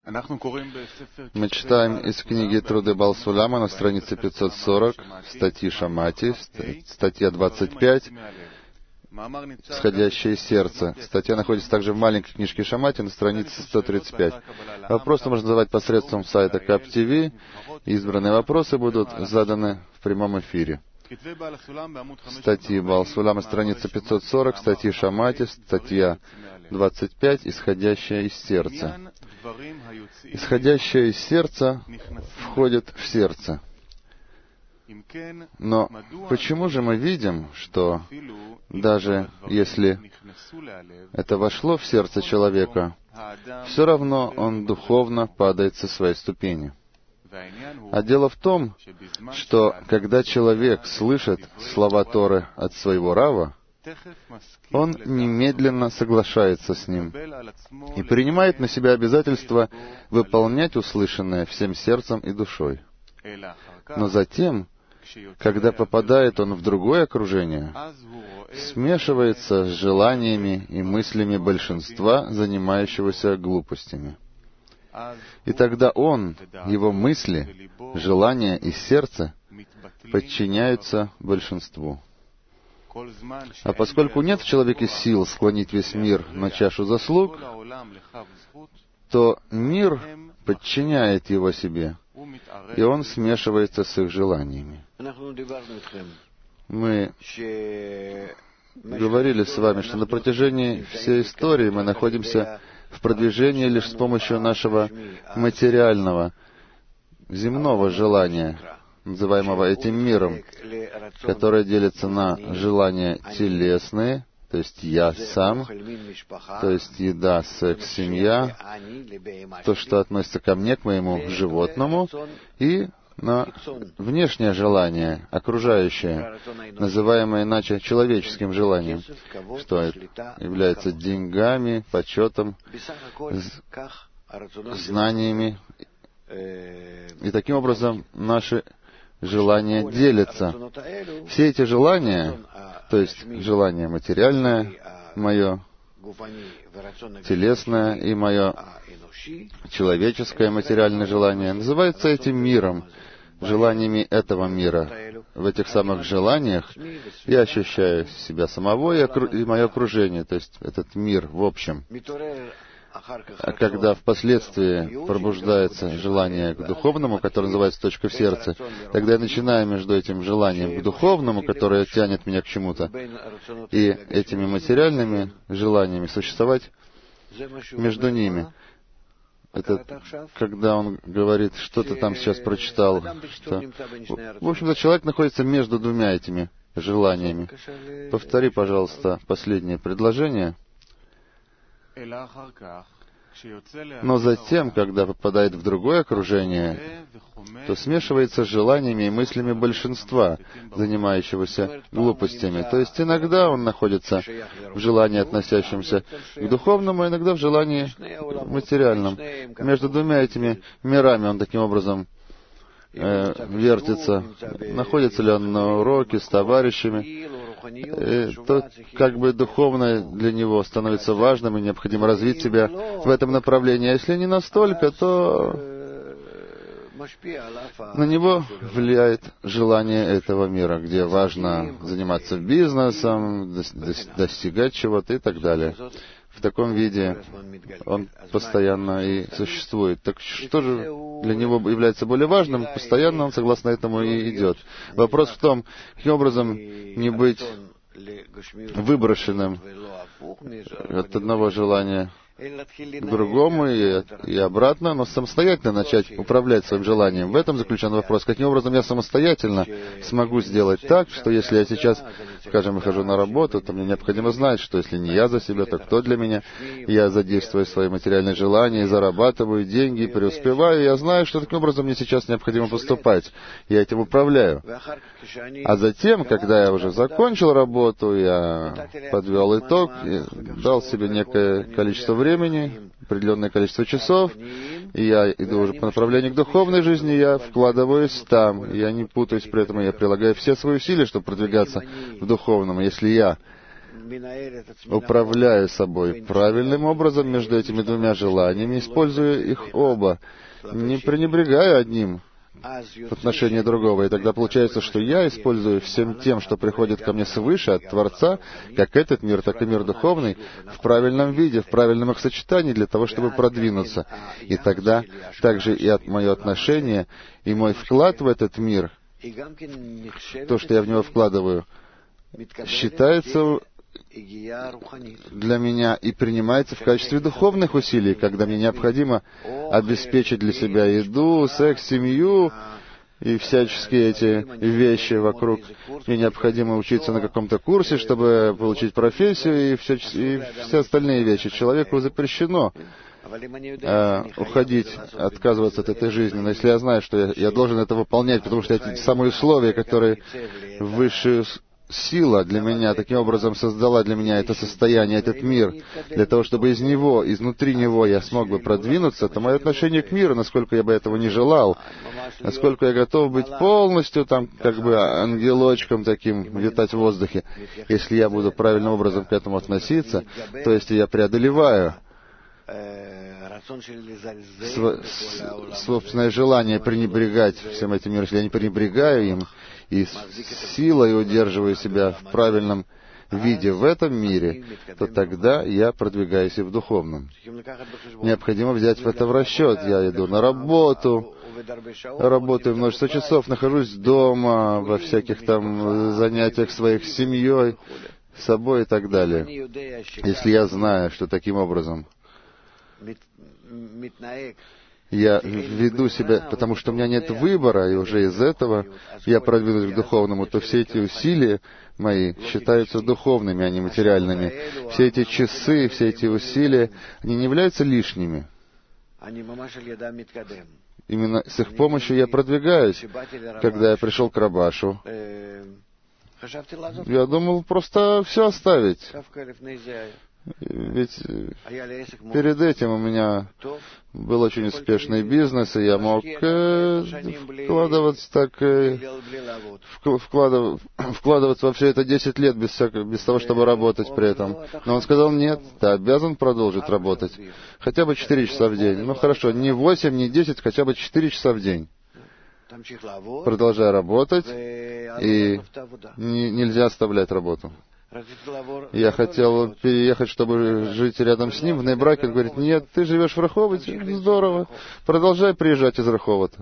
Мы читаем из книги «Труды Баал Суляма» на странице 540, статьи Шамати, статья 25, «Исходящее из сердца». Статья находится также в маленькой книжке Шамати на странице 135. Вопросы можно задавать посредством сайта КАП-ТВ. Избранные вопросы будут заданы в прямом эфире. Статьи Баал Суляма, страница 540, статьи Шамати, статья 25, «Исходящее из сердца». Исходящее из сердца входит в сердце. Но почему же мы видим, что даже если это вошло в сердце человека, все равно он духовно падает со своей ступени? А дело в том, что когда человек слышит слова Торы от своего рава, он немедленно соглашается с ним и принимает на себя обязательство выполнять услышанное всем сердцем и душой. Но затем, когда попадает он в другое окружение, смешивается с желаниями и мыслями большинства, занимающегося глупостями. И тогда он, его мысли, желания и сердце подчиняются большинству. А поскольку нет в человеке сил склонить весь мир на чашу заслуг, то мир подчиняет его себе, и он смешивается с их желаниями. Мы говорили с вами, что на протяжении всей истории мы находимся в продвижении лишь с помощью нашего материального, земного желания, называемого этим миром, которое делится на желания телесные, то есть я сам, то есть еда, секс, семья, то, что относится ко мне, к моему животному, и на внешнее желание, окружающее, называемое иначе человеческим желанием, что является деньгами, почетом, знаниями. И таким образом наши желания делятся. Все эти желания, то есть желание материальное, мое телесное и мое человеческое материальное желание, называются этим миром, желаниями этого мира. В этих самых желаниях я ощущаю себя самого и мое окружение, то есть этот мир в общем. А когда впоследствии пробуждается желание к духовному, которое называется точка в сердце, тогда я начинаю между этим желанием к духовному, которое тянет меня к чему-то, и этими материальными желаниями существовать между ними. Это когда он говорит, что ты там сейчас прочитал. Что... В общем-то, человек находится между двумя этими желаниями. Повтори, пожалуйста, последнее предложение. Но затем, когда попадает в другое окружение, то смешивается с желаниями и мыслями большинства, занимающегося глупостями. То есть иногда он находится в желании, относящемся к духовному, а иногда в желании материальном. Между двумя этими мирами он таким образом вертится. Находится ли он на уроке с товарищами, то как бы духовное для него становится важным, и необходимо развить себя в этом направлении. А если не настолько, то на него влияет желание этого мира, где важно заниматься бизнесом, достигать чего-то и так далее. В таком виде он постоянно и существует. Так что же для него является более важным? Постоянно он, согласно этому, и идет. Вопрос в том, каким образом не быть выброшенным от одного желания к другому и обратно, но самостоятельно начать управлять своим желанием. В этом заключен вопрос. Каким образом я самостоятельно смогу сделать так, что если я сейчас, скажем, выхожу на работу, то мне необходимо знать, что если не я за себя, то кто для меня? Я задействую свои материальные желания, зарабатываю деньги, преуспеваю. Я знаю, что таким образом мне сейчас необходимо поступать. Я этим управляю. А затем, когда я уже закончил работу, я подвел итог, и дал себе некое количество времени, определенное количество часов, и я иду уже по направлению к духовной жизни, я вкладываюсь там, я не путаюсь при этом, я прилагаю все свои усилия, чтобы продвигаться в духовном. Если я управляю собой правильным образом между этими двумя желаниями, используя их оба, не пренебрегая одним в отношении другого. И тогда получается, что я использую всем тем, что приходит ко мне свыше, от Творца, как этот мир, так и мир духовный, в правильном виде, в правильном их сочетании, для того, чтобы продвинуться. И тогда также и мое отношение, и мой вклад в этот мир, то, что я в него вкладываю, считается для меня и принимается в качестве духовных усилий, когда мне необходимо обеспечить для себя еду, секс, семью и всяческие эти вещи вокруг. Мне необходимо учиться на каком-то курсе, чтобы получить профессию и все остальные вещи. Человеку запрещено уходить, отказываться от этой жизни. Но если я знаю, что я должен это выполнять, потому что эти самые условия, которые высшие сила для меня таким образом создала для меня это состояние, этот мир, для того, чтобы из него, изнутри него я смог бы продвинуться, то мое отношение к миру, насколько я бы этого не желал, насколько я готов быть полностью там, как бы ангелочком таким, витать в воздухе, если я буду правильным образом к этому относиться, то есть я преодолеваю собственное желание пренебрегать всем этим миром, если я не пренебрегаю им, и силой удерживаю себя в правильном виде в этом мире, то тогда я продвигаюсь и в духовном. Необходимо взять это в расчет. Я иду на работу, работаю множество часов, нахожусь дома, во всяких там занятиях своих с семьей, с собой и так далее. Если я знаю, что таким образом я веду себя, потому что у меня нет выбора, и уже из этого я продвинусь к духовному, то все эти усилия мои считаются духовными, а не материальными. Все эти часы, все эти усилия, они не являются лишними. Именно с их помощью я продвигаюсь. Когда я пришел к Рабашу, я думал просто все оставить. Ведь перед этим у меня был очень успешный бизнес, и я мог вкладываться во все это 10 лет без того, чтобы работать при этом. Но он сказал: нет, ты обязан продолжить работать. Хотя бы 4 часа в день. Ну хорошо, не 8, не 10, хотя бы 4 часа в день. Продолжай работать, и нельзя оставлять работу. Я хотел переехать, чтобы жить рядом с ним в Ней-Браке. Он говорит: нет, ты живешь в Раховоте, здорово, продолжай приезжать из Раховота.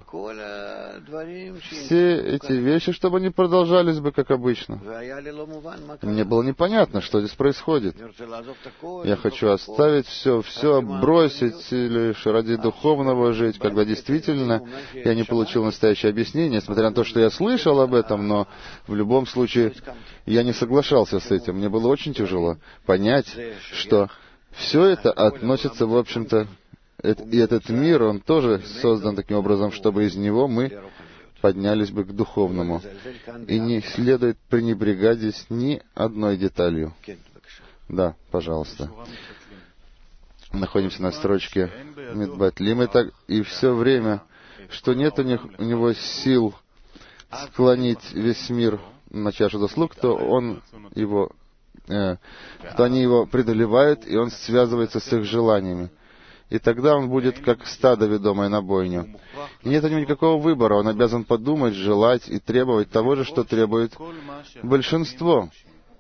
Все эти вещи, чтобы они продолжались бы, как обычно. Мне было непонятно, что здесь происходит. Я хочу оставить все бросить, лишь ради духовного жить, когда действительно я не получил настоящее объяснение, несмотря на то, что я слышал об этом, но в любом случае я не соглашался с этим. Мне было очень тяжело понять, что все это относится, в общем-то, и этот мир, он тоже создан таким образом, чтобы из него мы поднялись бы к духовному. И не следует пренебрегать здесь ни одной деталью. Да, пожалуйста. Находимся на строчке Мидбатлим, и все время, что нет у него сил склонить весь мир на чашу заслуг, то они его преодолевают, и он связывается с их желаниями. И тогда он будет как стадо, ведомое на бойню. И нет у него никакого выбора, он обязан подумать, желать и требовать того же, что требует большинство.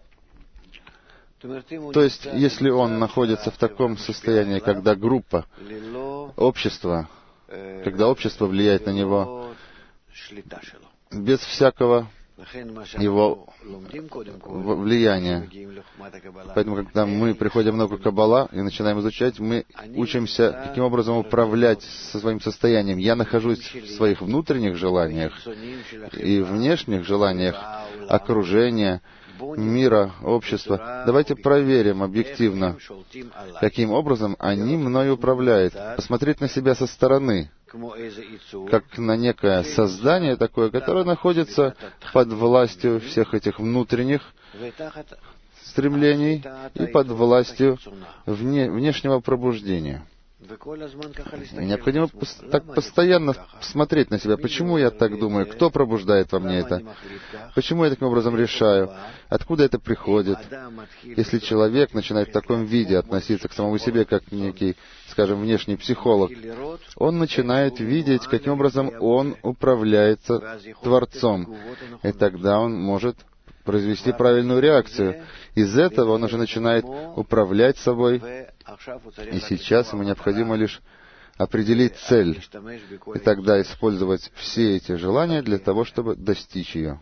То есть, если он находится в таком состоянии, когда группа, общество, когда общество влияет на него без всякого его влияния. Поэтому, когда мы приходим в науку Каббала и начинаем изучать, мы учимся, каким образом управлять со своим состоянием. Я нахожусь в своих внутренних желаниях и внешних желаниях окружения, мира, общества. Давайте проверим объективно, каким образом они мной управляют. Посмотреть на себя со стороны, как на некое создание такое, которое находится под властью всех этих внутренних стремлений и под властью внешнего пробуждения. И необходимо так постоянно смотреть на себя. Почему я так думаю? Кто пробуждает во мне это? Почему я таким образом решаю? Откуда это приходит? Если человек начинает в таком виде относиться к самому себе, как некий, скажем, внешний психолог, он начинает видеть, каким образом он управляется Творцом. И тогда он может произвести правильную реакцию. Из этого он уже начинает управлять собой. И сейчас ему необходимо лишь определить цель, и тогда использовать все эти желания для того, чтобы достичь ее.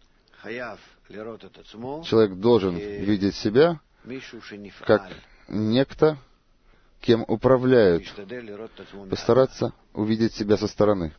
Человек должен видеть себя как некто, кем управляют, постараться увидеть себя со стороны.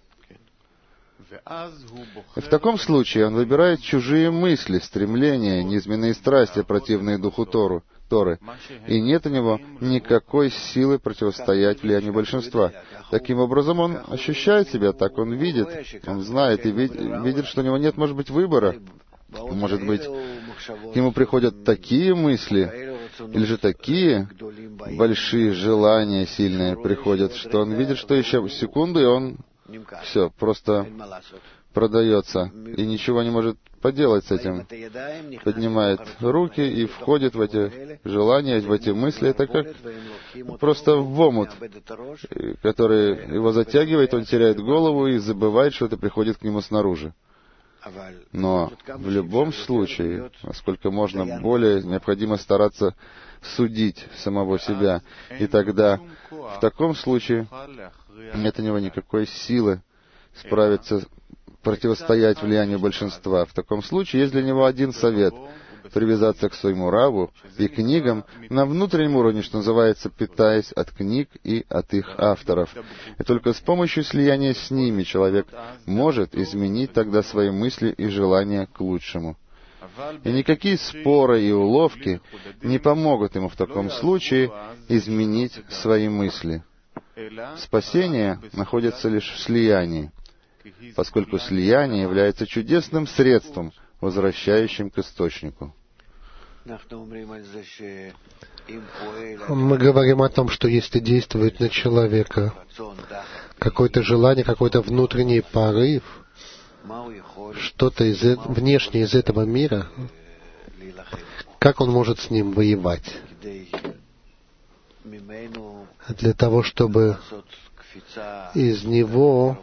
И в таком случае он выбирает чужие мысли, стремления, низменные страсти, противные духу Торы, и нет у него никакой силы противостоять влиянию большинства. Таким образом, он ощущает себя так, он видит, он знает и видит, что у него нет, может быть, выбора. Может быть, к нему приходят такие мысли, или же такие большие желания сильные приходят, что он видит, что еще секунду, и он все, просто продается, и ничего не может поделать с этим. Поднимает руки и входит в эти желания, в эти мысли. Это как просто в омут, который его затягивает, он теряет голову и забывает, что это приходит к нему снаружи. Но в любом случае, насколько можно более, необходимо стараться судить самого себя. И тогда, в таком случае, нет у него никакой силы справиться, противостоять влиянию большинства. В таком случае есть для него один совет — привязаться к своему раву и книгам на внутреннем уровне, что называется, питаясь от книг и от их авторов. И только с помощью слияния с ними человек может изменить тогда свои мысли и желания к лучшему. И никакие споры и уловки не помогут ему в таком случае изменить свои мысли. Спасение находится лишь в слиянии, поскольку слияние является чудесным средством, возвращающим к источнику. Мы говорим о том, что если действует на человека какое-то желание, какой-то внутренний порыв, что-то внешнее из этого мира, как он может с ним воевать? Для того, чтобы из него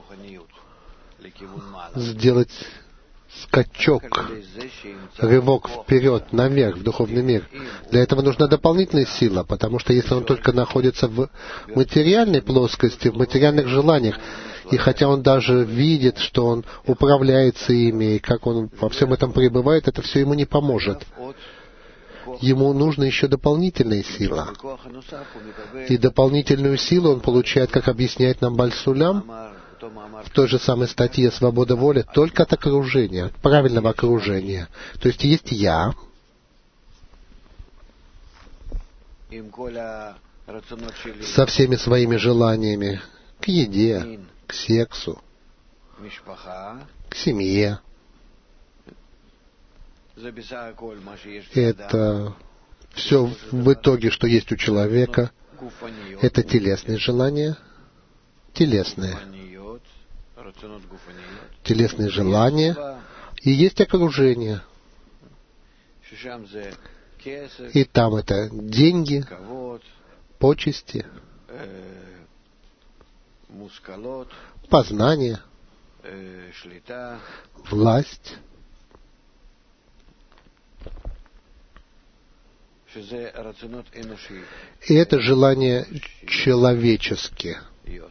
сделать скачок, рывок вперед, наверх, в духовный мир. Для этого нужна дополнительная сила, потому что если он только находится в материальной плоскости, в материальных желаниях, и хотя он даже видит, что он управляется ими, и как он во всем этом пребывает, это все ему не поможет. Ему нужна еще дополнительная сила. И дополнительную силу он получает, как объясняет нам Бааль Сулям, в той же самой статье «Свобода воли», только от окружения, от правильного окружения. То есть есть «я», со всеми своими желаниями к еде, к сексу, к семье. Это все в итоге, что есть у человека, это телесные желания, телесные желания, и есть окружение. И там это деньги, почести, познание, власть. И это желания человеческие.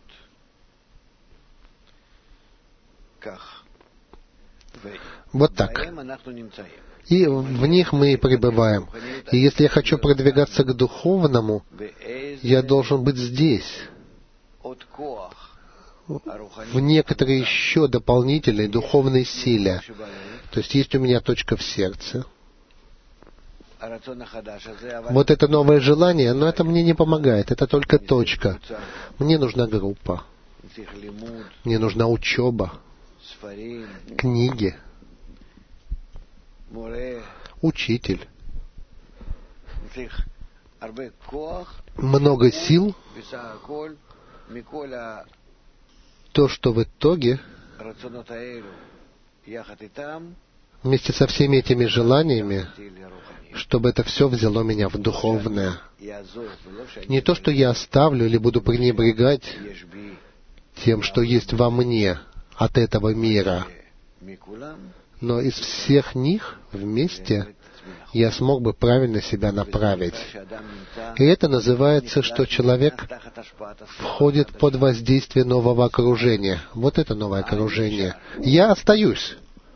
Вот так. И в них мы и пребываем. И если я хочу продвигаться к духовному, я должен быть здесь, в некоторой еще дополнительной духовной силе. То есть есть у меня точка в сердце. Вот это новое желание, но это мне не помогает, это только точка. Мне нужна группа, мне нужна учеба, книги, учитель. много сил, то, что в итоге вместе со всеми этими желаниями, чтобы это все взяло меня в духовное. Не то, что я оставлю или буду пренебрегать тем, что есть во мне от этого мира, но из всех них вместе я смог бы правильно себя направить. И это называется, что человек входит под воздействие нового окружения. Вот это новое окружение. Я остаюсь.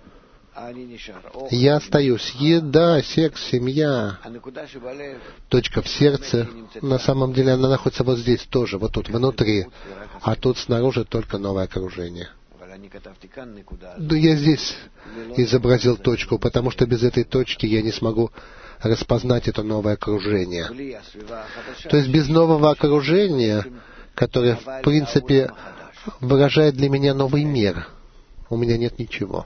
Я остаюсь. Еда, секс, семья. Точка в сердце. На самом деле она находится вот здесь тоже, вот тут, внутри. А тут снаружи только новое окружение. Да я здесь изобразил точку, потому что без этой точки я не смогу распознать это новое окружение. То есть без нового окружения, которое, в принципе, выражает для меня новый мир, у меня нет ничего.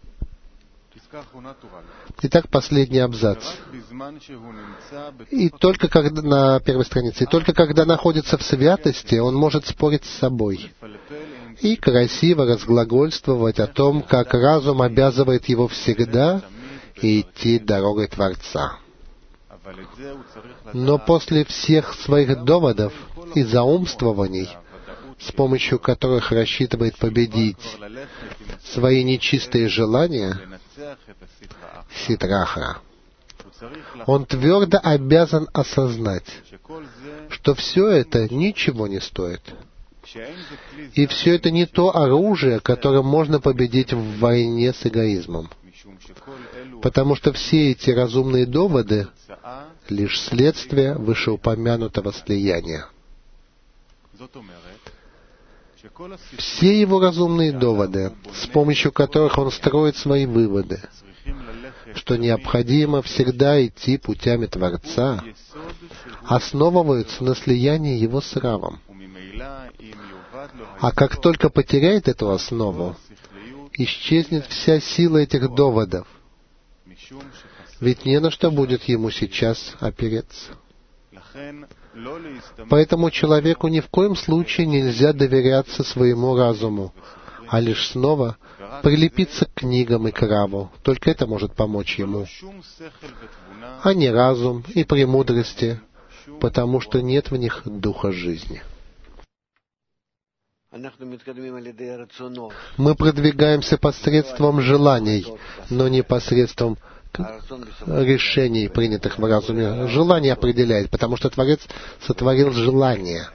Итак, последний абзац. И только когда, на первой странице, и только когда находится в святости, он может спорить с собой и красиво разглагольствовать о том, как разум обязывает его всегда идти дорогой Творца. Но после всех своих доводов и заумствований, с помощью которых рассчитывает победить свои нечистые желания, ситраха, он твердо обязан осознать, что все это ничего не стоит. И все это не то оружие, которым можно победить в войне с эгоизмом. Потому что все эти разумные доводы — лишь следствие вышеупомянутого слияния. Все его разумные доводы, с помощью которых он строит свои выводы, что необходимо всегда идти путями Творца, основываются на слиянии его с Равом. А как только потеряет эту основу, исчезнет вся сила этих доводов, ведь не на что будет ему сейчас опереться. Поэтому человеку ни в коем случае нельзя доверяться своему разуму, а лишь снова прилепиться к книгам и к Раву. Только это может помочь ему, а не разум и премудрости, потому что нет в них духа жизни. Мы продвигаемся посредством желаний, но не посредством решений, принятых в разуме. Желание определяет, потому что Творец сотворил желание.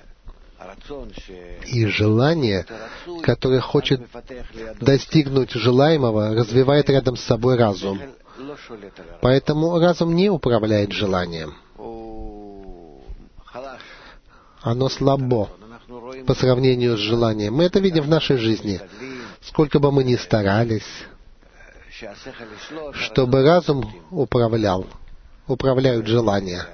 И желание, которое хочет достигнуть желаемого, развивает рядом с собой разум. Поэтому разум не управляет желанием. Оно слабо по сравнению с желанием. Мы это видим в нашей жизни. Сколько бы мы ни старались, чтобы разум управляют желания.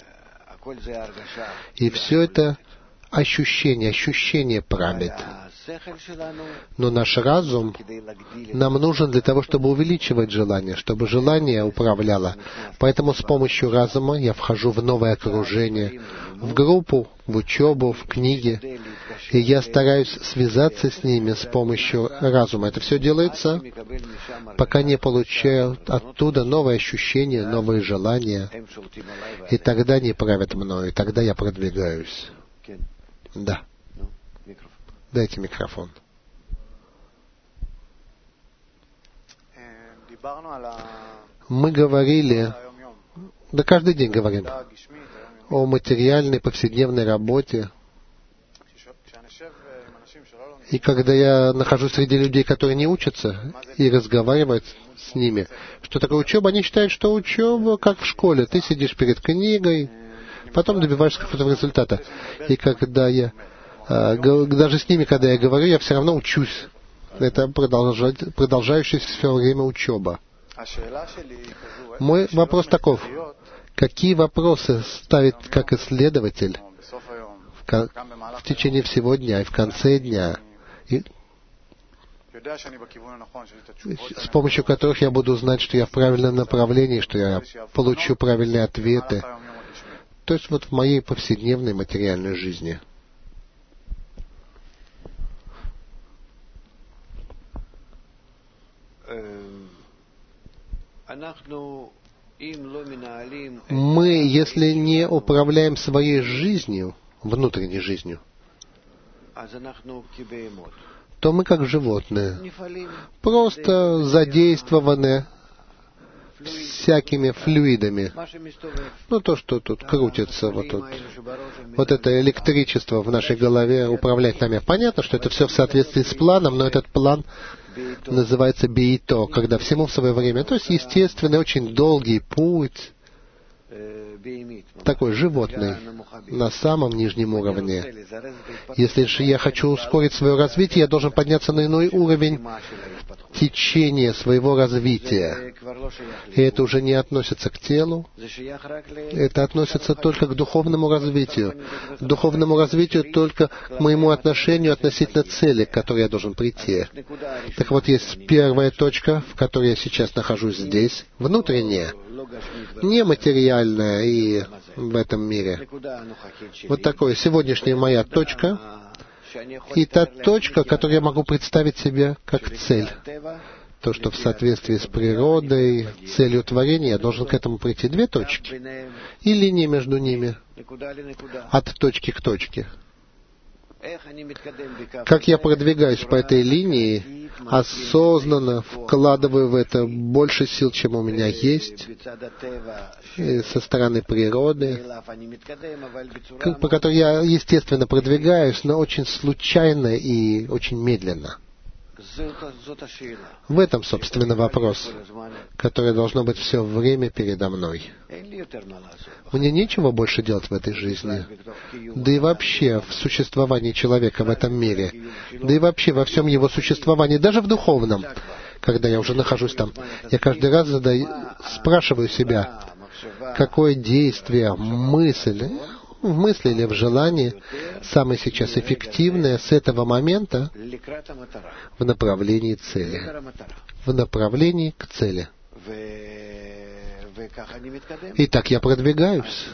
И все это ощущение правит. Но наш разум нам нужен для того, чтобы увеличивать желание, чтобы желание управляло. Поэтому с помощью разума я вхожу в новое окружение, в группу, в учебу, в книги, и я стараюсь связаться с ними с помощью разума. Это все делается, пока не получаю оттуда новые ощущения, новые желания, и тогда они правят мною, и тогда я продвигаюсь. Да. Дайте микрофон. Мы говорили, да каждый день говорим, о материальной повседневной работе. И когда я нахожусь среди людей, которые не учатся, и разговариваю с ними, что такое учеба, они считают, что учеба как в школе. Ты сидишь перед книгой, потом добиваешься какого-то результата. И когда я даже с ними, когда я говорю, я все равно учусь. Это продолжающаяся все время учеба. Мой вопрос таков. Какие вопросы ставить как исследователь в течение всего дня и в конце дня, с помощью которых я буду знать, что я в правильном направлении, что я получу правильные ответы? То есть вот в моей повседневной материальной жизни. Мы, если не управляем своей жизнью, внутренней жизнью, то мы как животные, просто задействованы всякими флюидами. Ну, то, что тут крутится, вот это электричество в нашей голове управляет нами. Понятно, что это все в соответствии с планом, но этот план называется биито, когда всему в свое время. То есть естественный, очень долгий путь, такой животный, на самом нижнем уровне. Если же я хочу ускорить свое развитие, я должен подняться на иной уровень течения своего развития. И это уже не относится к телу, это относится только к духовному развитию. К духовному развитию только к моему отношению относительно цели, к которой я должен прийти. Так вот, есть первая точка, в которой я сейчас нахожусь здесь, внутренняя, нематериальная и в этом мире. Вот такая сегодняшняя моя точка, и та точка, которую я могу представить себе как цель. То, что в соответствии с природой, целью творения, я должен к этому прийти. Две точки и линии между ними, от точки к точке. Как я продвигаюсь по этой линии, осознанно вкладываю в это больше сил, чем у меня есть, и со стороны природы, по которой я, естественно, продвигаюсь, но очень случайно и очень медленно. В этом, собственно, вопрос, который должно быть все время передо мной. Мне нечего больше делать в этой жизни. Да и вообще в существовании человека в этом мире. Да и вообще во всем его существовании, даже в духовном. Когда я уже нахожусь там, я каждый раз спрашиваю себя, какое действие, мысль, в мысли или в желании, самое сейчас эффективное с этого момента в направлении цели. В направлении к цели. И так я продвигаюсь.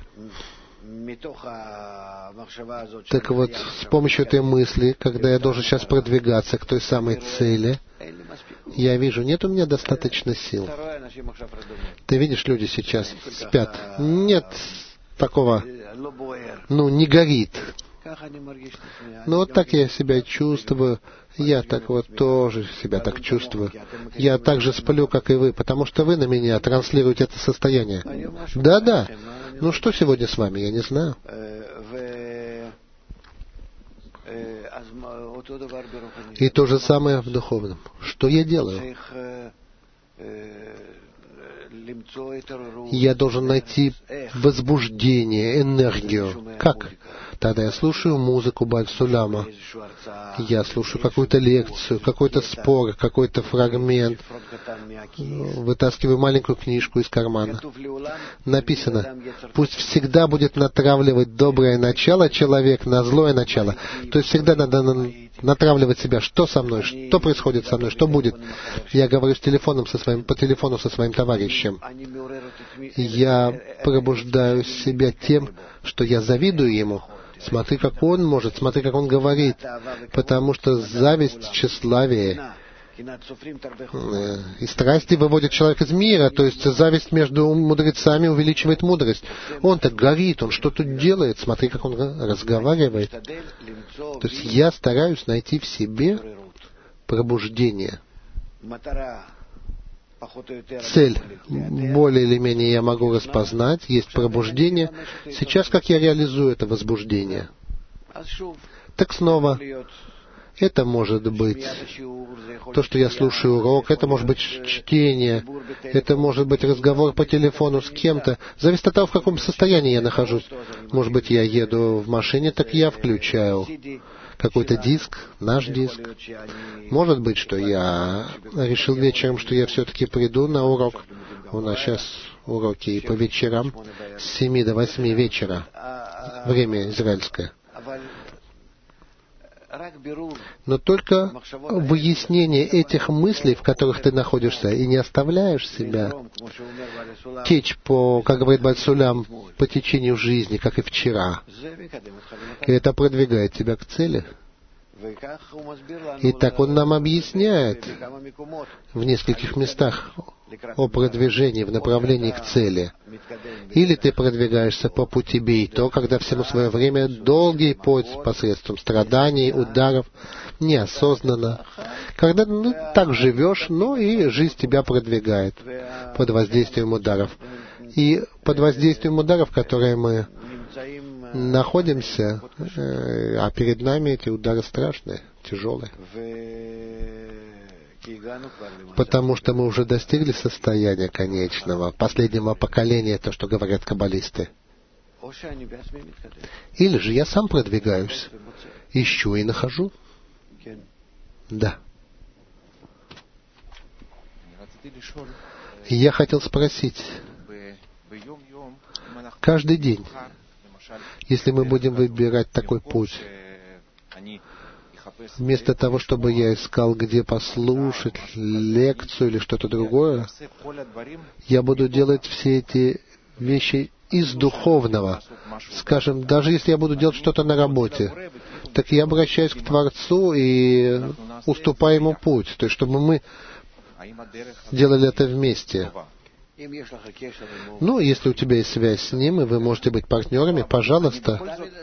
Так вот, с помощью этой мысли, когда я должен сейчас продвигаться к той самой цели, я вижу, нет у меня достаточно сил. Ты видишь, люди сейчас спят. Нет такого, не горит. Но вот так я себя чувствую. Я так вот тоже себя так чувствую. Я так же сплю, как и вы, потому что вы на меня транслируете это состояние. Да. Ну что сегодня с вами, я не знаю. И то же самое в духовном. Что я делаю? Я должен найти возбуждение, энергию. Как? Тогда я слушаю музыку Баль-Суляма. Я слушаю какую-то лекцию, какой-то спор, какой-то фрагмент. Вытаскиваю маленькую книжку из кармана. Написано, пусть всегда будет натравливать доброе начало человек на злое начало. То есть всегда надо натравливать себя, что со мной, что происходит со мной, что будет. Я говорю по телефону со своим товарищем. Я пробуждаю себя тем, что я завидую ему. Смотри, как он может, смотри, как он говорит. Потому что зависть, тщеславие и страсти выводят человека из мира. То есть зависть между мудрецами увеличивает мудрость. Он так горит, он что тут делает. Смотри, как он разговаривает. То есть я стараюсь найти в себе пробуждение. Цель более или менее я могу распознать, есть пробуждение. Сейчас как я реализую это возбуждение? Так снова, это может быть то, что я слушаю урок, это может быть чтение, это может быть разговор по телефону с кем-то. Зависит от того, в каком состоянии я нахожусь. Может быть, я еду в машине, так я включаю какой-то диск, наш диск. Может быть, что я решил вечером, что я все-таки приду на урок. У нас сейчас уроки и по вечерам с 7 до 8 вечера. Время израильское. Но только выяснение этих мыслей, в которых ты находишься, и не оставляешь себя течь по, как говорит Бальсулям, по течению жизни, как и вчера. И это продвигает тебя к цели. И так он нам объясняет в нескольких местах о продвижении в направлении к цели. Или ты продвигаешься по пути бейто, когда всему свое время долгий путь посредством страданий, ударов, неосознанно. Когда так живешь, но и жизнь тебя продвигает под воздействием ударов. И под воздействием ударов, которые мы находимся, а перед нами эти удары страшные, тяжелые. Потому что мы уже достигли состояния конечного, последнего поколения, то, что говорят каббалисты. Или же я сам продвигаюсь, ищу и нахожу. Да. И я хотел спросить, каждый день, если мы будем выбирать такой путь, вместо того, чтобы я искал, где послушать лекцию или что-то другое, я буду делать все эти вещи из духовного. Скажем, даже если я буду делать что-то на работе, так я обращаюсь к Творцу и уступаю Ему путь. То есть, чтобы мы делали это вместе. Ну, если у тебя есть связь с Ним, и вы можете быть партнерами, пожалуйста.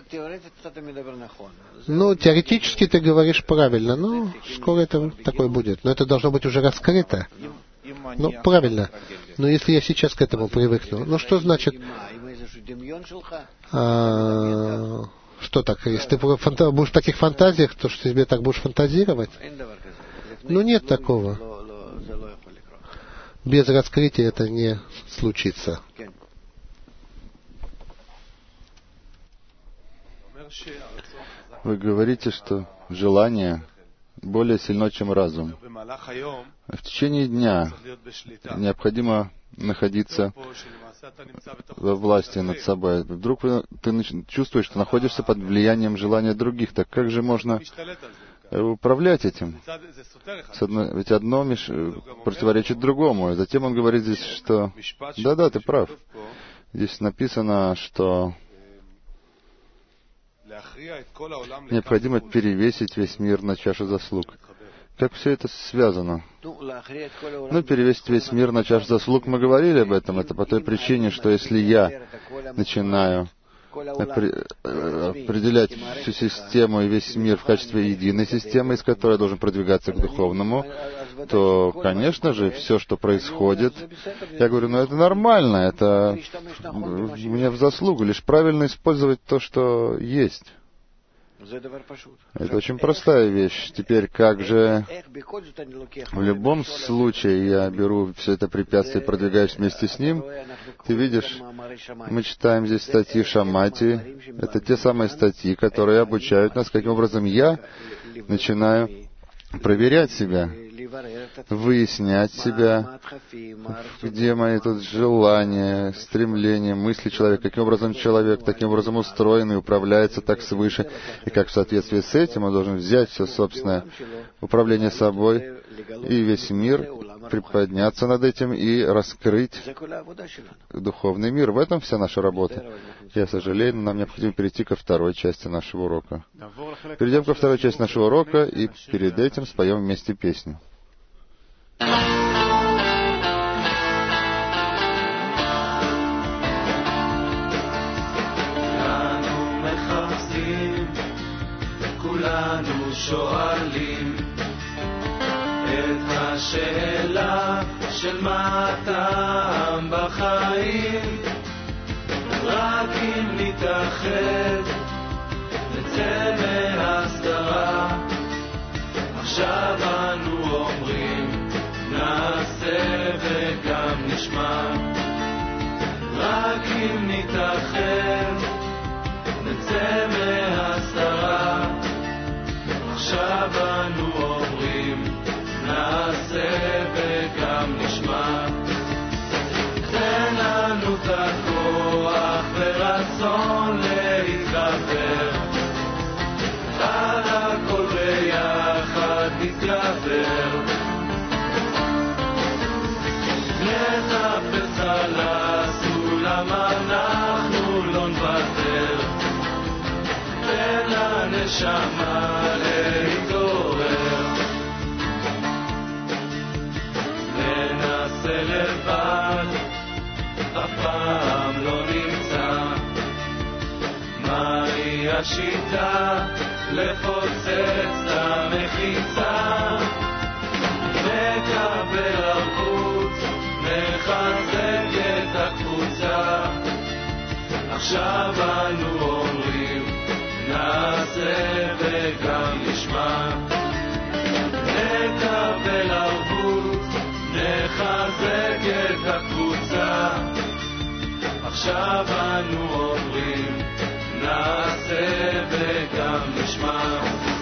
Ну, теоретически ты говоришь правильно, но скоро это такое будет. Но это должно быть уже раскрыто. Ну, правильно. Но если я сейчас к этому привыкну, ну что значит... Что так? Если ты будешь в таких фантазиях, то что тебе так будешь фантазировать? Ну, нет такого. Без раскрытия это не случится. Вы говорите, что желание более сильно, чем разум. В течение дня необходимо находиться во власти над собой. Вдруг ты чувствуешь, что находишься под влиянием желания других. Так как же можно управлять этим? Ведь одно противоречит другому. И затем он говорит здесь, что... Да, ты прав. Здесь написано, что необходимо перевесить весь мир на чашу заслуг. Как все это связано? Ну, перевесить весь мир на чашу заслуг, мы говорили об этом. Это по той причине, что если я начинаю определять всю систему и весь мир в качестве единой системы, из которой я должен продвигаться к духовному, то, конечно же, все, что происходит, я говорю, это нормально, это мне в заслугу, лишь правильно использовать то, что есть. Это очень простая вещь. Теперь, как же в любом случае я беру все это препятствие и продвигаюсь вместе с ним, ты видишь, мы читаем здесь статьи Шамати. Это те самые статьи, которые обучают нас, каким образом я начинаю проверять себя, выяснять себя, где мои тут желания, стремления, мысли человека, каким образом человек таким образом устроен и управляется так свыше, и как в соответствии с этим он должен взять все собственное управление собой и весь мир, приподняться над этим и раскрыть духовный мир. В этом вся наша работа. Я сожалею, но нам необходимо перейти ко второй части нашего урока. Перейдем ко второй части нашего урока и перед этим споем вместе песню. כולנו שואלים את השאלה של מה הטעם בחיים, רק אם נתאחד נצא מהסתרה. עכשיו אנו אומרים נעשה וגם נשמע, רק אם נתאחד נצא מהסתרה. עכשיו אנו אומרים נעשה וגם נשמע. תן לנו את הכוח ורצון להתגבר על הכל נתגבר, נחפש על הסולם, אנחנו לא נוותר, תן לנשמה להתעורר, ננסה לבד, אף פעם לא נמצא, מהי השיטה לפוצץ למחיצה, נקבל ערבות, נחזק את הקבוצה, עכשיו אנו אומרים, נעשה וגם נשמע, נקבל ערבות, נחזק את הקבוצה, עכשיו אנו אומרים, נעשה וגם נשמע.